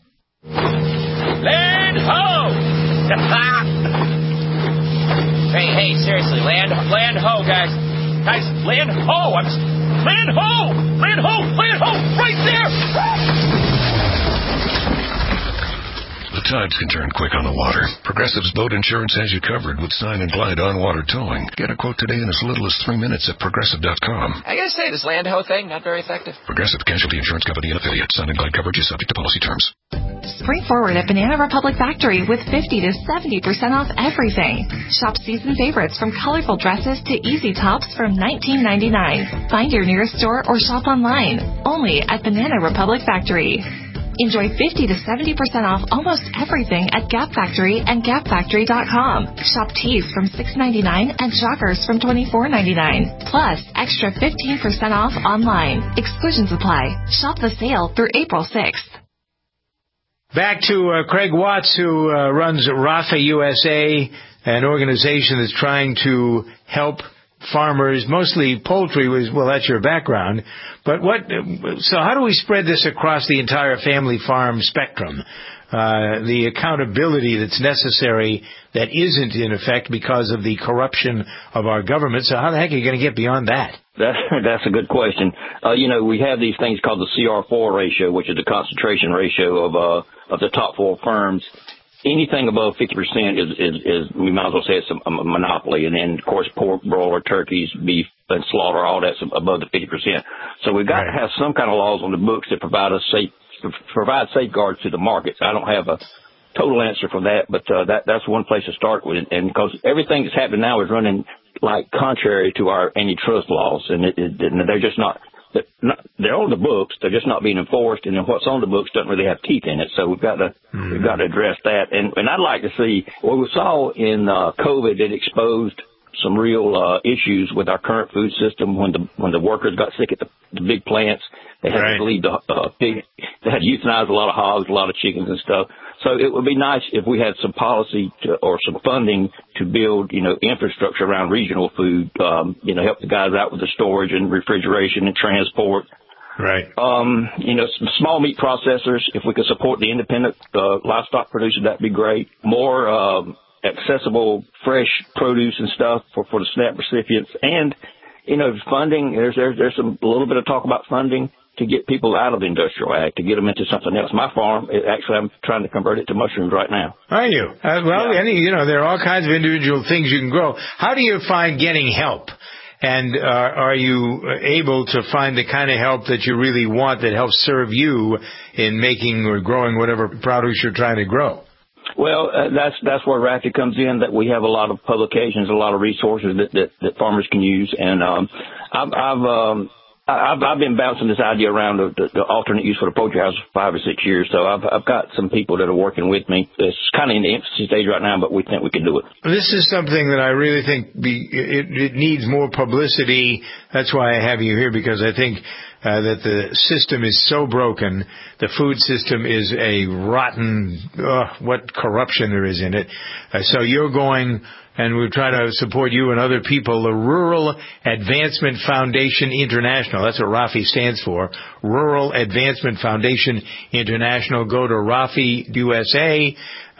Land ho! hey, hey, seriously, land, land ho, guys. Guys, land ho! I'm, land ho! Land ho! Land ho! Right there! tides can turn quick on the water. Progressive's boat insurance has you covered with Sign and Glide on-water towing. Get a quote today in as little as three minutes at progressive dot com. I gotta say, this land ho thing, not very effective. Progressive Casualty Insurance Company and affiliates. Sign and Glide coverage is subject to policy terms. Spring forward at Banana Republic Factory with fifty to seventy percent off everything. Shop season favorites from colorful dresses to easy tops from nineteen ninety-nine. Find your nearest store or shop online. Only at Banana Republic Factory. Enjoy fifty to seventy percent off almost everything at Gap Factory and gap factory dot com. Shop tees from six ninety-nine and joggers from twenty-four ninety-nine. Plus, extra fifteen percent off online. Exclusions apply. Shop the sale through April sixth. Back to uh, Craig Watts, who uh, runs Rafa U S A, an organization that's trying to help farmers, mostly poultry. Well, that's your background. But what? So how do we spread this across the entire family farm spectrum? Uh, the accountability that's necessary that isn't in effect because of the corruption of our government. So how the heck are you going to get beyond that? That's, that's a good question. Uh, you know, we have these things called the C R four ratio, which is the concentration ratio of uh, of the top four firms. Anything above fifty percent is, is, is, we might as well say it's a, a monopoly. And then, of course, pork, broiler, turkeys, beef, and slaughter, all that's above the fifty percent. So we've got right. to have some kind of laws on the books that provide us safe, provide safeguards to the markets. I don't have a total answer for that, but uh, that that's one place to start with. And because everything that's happening now is running like contrary to our antitrust laws, and, it, it, and they're just not, they're not, they're on the books, they're just not being enforced, and then what's on the books doesn't really have teeth in it. So we've got to mm-hmm. we've got to address that. And and I'd like to see what we saw in uh, COVID. It exposed some real uh, issues with our current food system when the when the workers got sick at the, the big plants. They had right. to leave the uh, pig. They had euthanized a lot of hogs, a lot of chickens and stuff. So it would be nice if we had some policy to, or some funding to build, you know, infrastructure around regional food, um, you know, help the guys out with the storage and refrigeration and transport. Right. Um, you know, some small meat processors, if we could support the independent uh, livestock producers, that'd be great. More um, accessible fresh produce and stuff for, for the SNAP recipients. And, you know, funding, there's, there's, there's some, a little bit of talk about funding to get people out of the Industrial Act, to get them into something else. My farm, it, actually, I'm trying to convert it to mushrooms right now. Are you? Uh, well, yeah. any, you know, there are all kinds of individual things you can grow. How do you find getting help? And uh, are you able to find the kind of help that you really want that helps serve you in making or growing whatever produce you're trying to grow? Well, uh, that's that's where R A F I comes in, that we have a lot of publications, a lot of resources that, that, that farmers can use. And um, I've... I've um, I've, I've been bouncing this idea around the, the, the alternate use for the poultry house for five or six years, so I've, I've got some people that are working with me. It's kind of in the infancy stage right now, but we think we can do it. This is something that I really think be, it, it needs more publicity. That's why I have you here, because I think uh, that the system is so broken. The food system is a rotten, uh, what corruption there is in it. Uh, so you're going... And we try to support you and other people, the Rural Advancement Foundation International. That's what R A F I stands for. Rural Advancement Foundation International. Go to rafi u s a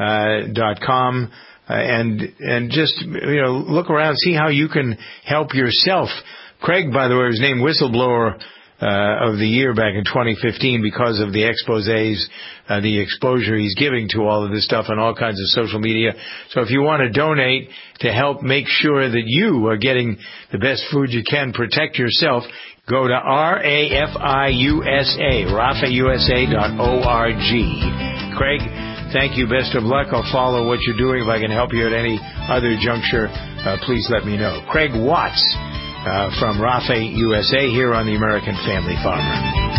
dot com uh, and and just, you know, look around, see how you can help yourself. Craig, by the way, was named Whistleblower Uh, of the year back in twenty fifteen because of the exposés, uh, the exposure he's giving to all of this stuff on all kinds of social media. So if you want to donate to help make sure that you are getting the best food you can, protect yourself, go to R A F I U S A, rafa u s a dot org. Craig, thank you. Best of luck. I'll follow what you're doing. If I can help you at any other juncture, uh, please let me know. Craig Watts. Uh, from R A F I U S A here on the American Family Farmer.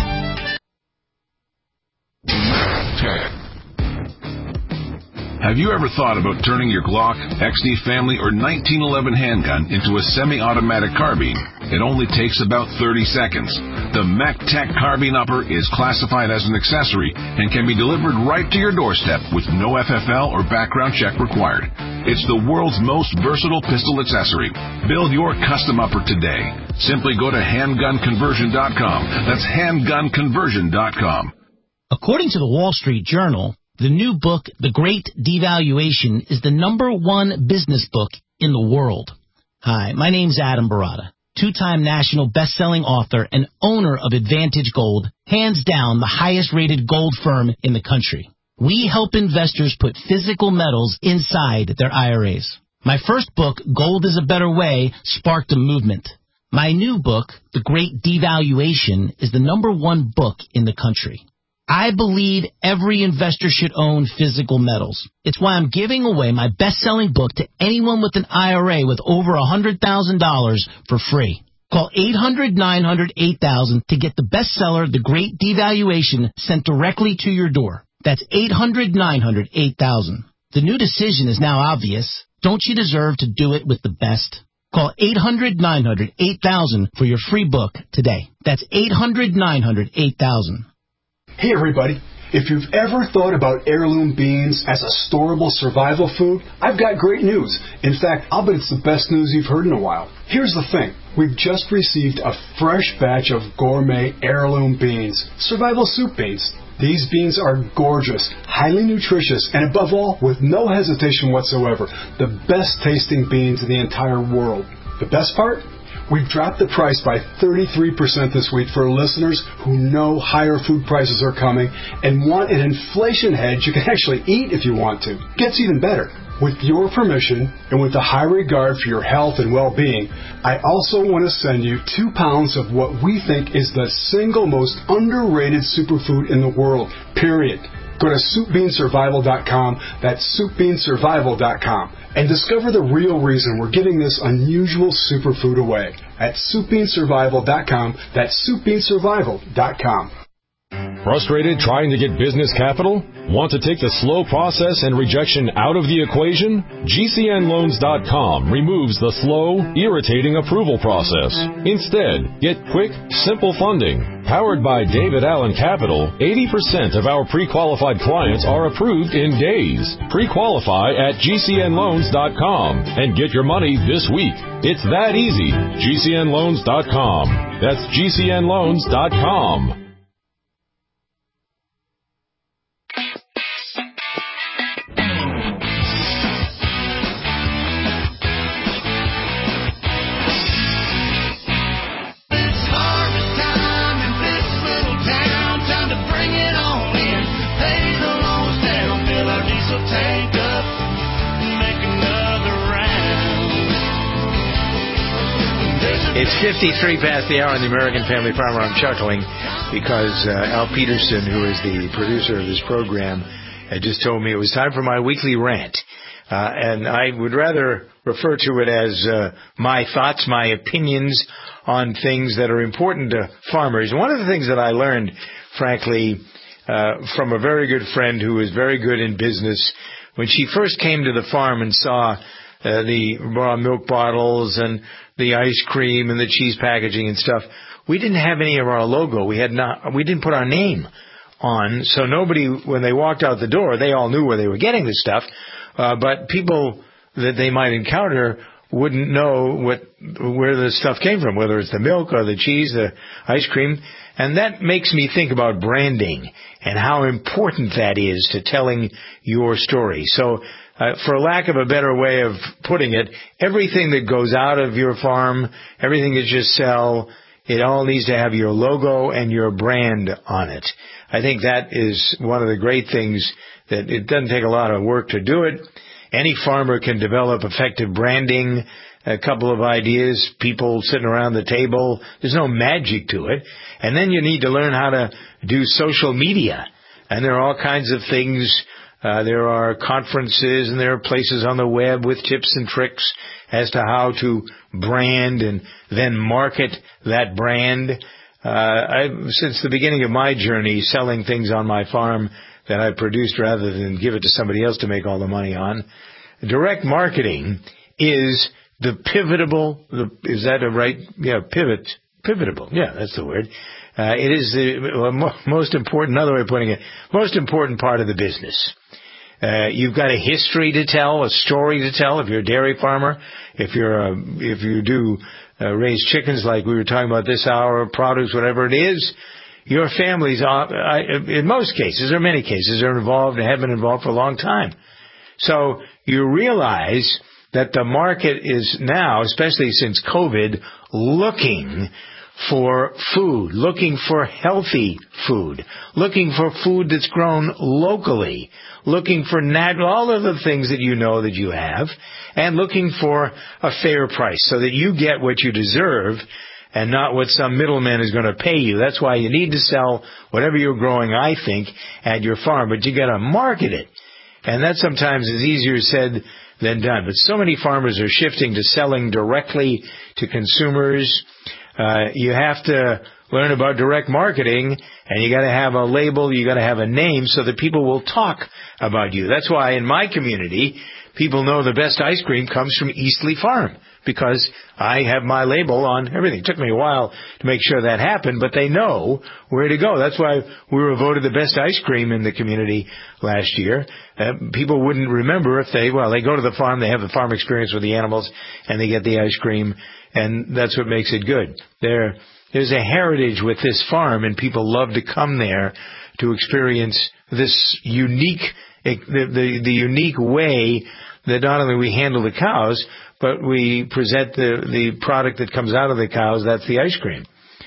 Have you ever thought about turning your Glock, X D Family, or nineteen eleven handgun into a semi-automatic carbine? It only takes about thirty seconds. The MacTech Carbine Upper is classified as an accessory and can be delivered right to your doorstep with no F F L or background check required. It's the world's most versatile pistol accessory. Build your custom upper today. Simply go to handgun conversion dot com. That's handgun conversion dot com. According to the Wall Street Journal, the new book, The Great Devaluation, is the number one business book in the world. Hi, my name's Adam Barata, two-time national best-selling author and owner of Advantage Gold, hands down the highest-rated gold firm in the country. We help investors put physical metals inside their I R As. My first book, Gold is a Better Way, sparked a movement. My new book, The Great Devaluation, is the number one book in the country. I believe every investor should own physical metals. It's why I'm giving away my best-selling book to anyone with an I R A with over one hundred thousand dollars for free. Call eight hundred, nine hundred, eight thousand to get the bestseller, The Great Devaluation, sent directly to your door. That's eight hundred, nine hundred, eight thousand. The new decision is now obvious. Don't you deserve to do it with the best? Call eight hundred, nine hundred, eight thousand for your free book today. That's eight hundred, nine hundred, eight thousand. Hey everybody, if you've ever thought about heirloom beans as a storable survival food, I've got great news. In fact, I'll bet it's the best news you've heard in a while. Here's the thing. We've just received a fresh batch of gourmet heirloom beans, survival soup beans. These beans are gorgeous, highly nutritious, and above all, with no hesitation whatsoever, the best tasting beans in the entire world. The best part? We've dropped the price by thirty-three percent this week for listeners who know higher food prices are coming and want an inflation hedge you can actually eat if you want to. Gets even better. With your permission and with a high regard for your health and well-being, I also want to send you two pounds of what we think is the single most underrated superfood in the world, period. Go to soup bean survival dot com, that's soup bean survival dot com, and discover the real reason we're giving this unusual superfood away at soup bean survival dot com, that's soup bean survival dot com. Frustrated trying to get business capital? Want to take the slow process and rejection out of the equation? G C N loans dot com removes the slow, irritating approval process. Instead, get quick, simple funding. Powered by David Allen Capital, eighty percent of our pre-qualified clients are approved in days. Pre-qualify at G C N loans dot com and get your money this week. It's that easy. G C N loans dot com. That's G C N loans dot com. It's fifty-three past the hour on the American Family Farmer. I'm chuckling because uh, Al Peterson, who is the producer of this program, had just told me it was time for my weekly rant. Uh, and I would rather refer to it as uh, my thoughts, my opinions on things that are important to farmers. One of the things that I learned, frankly, uh, from a very good friend who is very good in business, when she first came to the farm and saw uh, the raw milk bottles and the ice cream and the cheese packaging and stuff, we didn't have any of our logo. We had not, we didn't put our name on, so nobody, when they walked out the door, they all knew where they were getting the stuff, uh, but people that they might encounter wouldn't know what, where the stuff came from, whether it's the milk or the cheese, the ice cream, and that makes me think about branding and how important that is to telling your story. So, Uh, for lack of a better way of putting it, everything that goes out of your farm, everything that you sell, it all needs to have your logo and your brand on it. I think that is one of the great things, that it doesn't take a lot of work to do it. Any farmer can develop effective branding, a couple of ideas, people sitting around the table. There's no magic to it. And then you need to learn how to do social media. And there are all kinds of things. Uh, there are conferences and there are places on the web with tips and tricks as to how to brand and then market that brand. Uh, I've, since the beginning of my journey selling things on my farm that I produced rather than give it to somebody else to make all the money on, direct marketing is the pivotable, the, is that a right, yeah, pivot, pivotable, yeah, that's the word. Uh, it is the well, mo- most important, another way of putting it, most important part of the business. Uh, you've got a history to tell, a story to tell. If you're a dairy farmer, if you're a, if you do uh, raise chickens like we were talking about this hour, produce, whatever it is, your families, are, in most cases, or many cases, are involved and have been involved for a long time. So you realize that the market is now, especially since COVID, looking for food, looking for healthy food, looking for food that's grown locally, looking for natural, all of the things that you know that you have, and looking for a fair price so that you get what you deserve and not what some middleman is going to pay you. That's why you need to sell whatever you're growing, I think, at your farm, but you got to market it. And that sometimes is easier said than done. But so many farmers are shifting to selling directly to consumers. Uh, you have to learn about direct marketing, and you got to have a label, you got to have a name so that people will talk about you. That's why in my community, people know the best ice cream comes from Eastleigh Farm, because I have my label on everything. It took me a while to make sure that happened, but they know where to go. That's why we were voted the best ice cream in the community last year. Uh, people wouldn't remember if they, well, they go to the farm, they have the farm experience with the animals, and they get the ice cream, and that's what makes it good. There, there's a heritage with this farm, and people love to come there to experience this unique, the, the, the unique way that not only we handle the cows, but we present the, the product that comes out of the cows, that's the ice cream.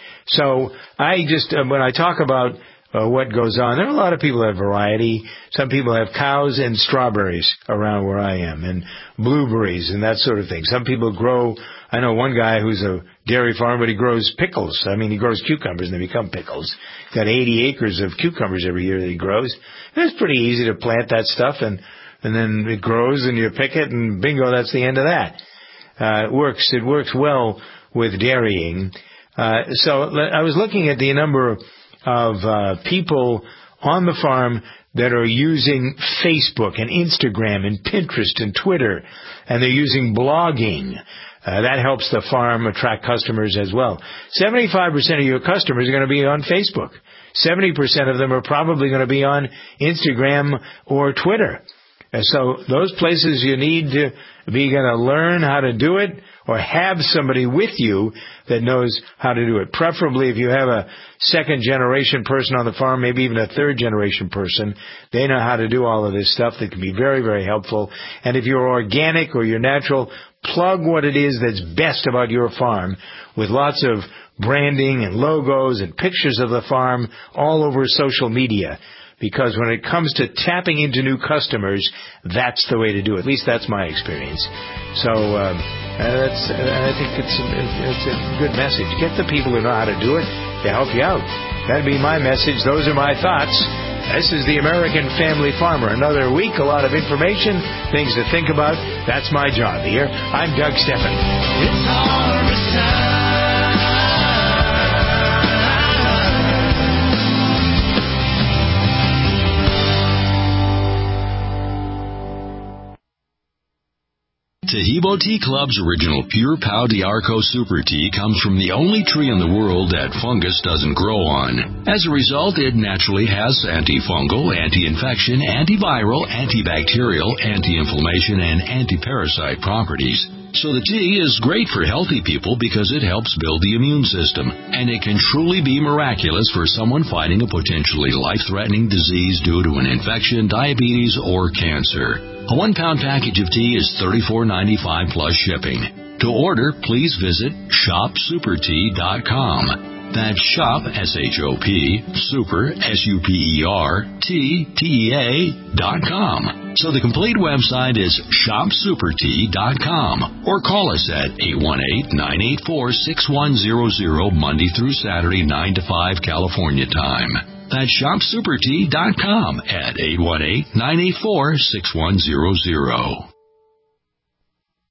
So I just, uh, when I talk about uh, what goes on, there are a lot of people that have variety. Some people have cows and strawberries around where I am, and blueberries and that sort of thing. Some people grow, I know one guy who's a dairy farmer, but he grows pickles. I mean, he grows cucumbers and they become pickles. He's got eighty acres of cucumbers every year that he grows. And it's pretty easy to plant that stuff, and and then it grows and you pick it, and bingo, that's the end of that. Uh, it works, it works well with dairying. Uh, so I was looking at the number of uh, people on the farm that are using Facebook and Instagram and Pinterest and Twitter, and they're using blogging. Uh, that helps the farm attract customers as well. seventy-five percent of your customers are going to be on Facebook. seventy percent of them are probably going to be on Instagram or Twitter. And so those places you need to be going to learn how to do it, or have somebody with you that knows how to do it. Preferably if you have a second generation person on the farm, maybe even a third generation person, they know how to do all of this stuff. That can be very, very helpful. And if you're organic or you're natural, plug what it is that's best about your farm with lots of branding and logos and pictures of the farm all over social media. Because when it comes to tapping into new customers, that's the way to do it. At least that's my experience. So um, that's, uh, I think it's a, it's a good message. Get the people who know how to do it to help you out. That'd be my message. Those are my thoughts. This is the American Family Farmer. Another week, a lot of information, things to think about. That's my job here. I'm Doug Steffen. It's harvest time. Taheebo Tea Club's original Pure Pau d'Arco Super Tea comes from the only tree in the world that fungus doesn't grow on. As a result, it naturally has antifungal, anti-infection, antiviral, antibacterial, anti-inflammation, and anti-parasite properties. So the tea is great for healthy people because it helps build the immune system, and it can truly be miraculous for someone fighting a potentially life-threatening disease due to an infection, diabetes, or cancer. A one-pound package of tea is thirty-four ninety-five plus shipping. To order, please visit shop super tea dot com. That's shop, S H O P, super, S U P E R, T, T E A, dot com. So the complete website is shop super tea dot com, or call us at eight one eight, nine eight four, six one zero zero Monday through Saturday, nine to five California time. That's shop super tea dot com at eight one eight, nine eight four, six one zero zero.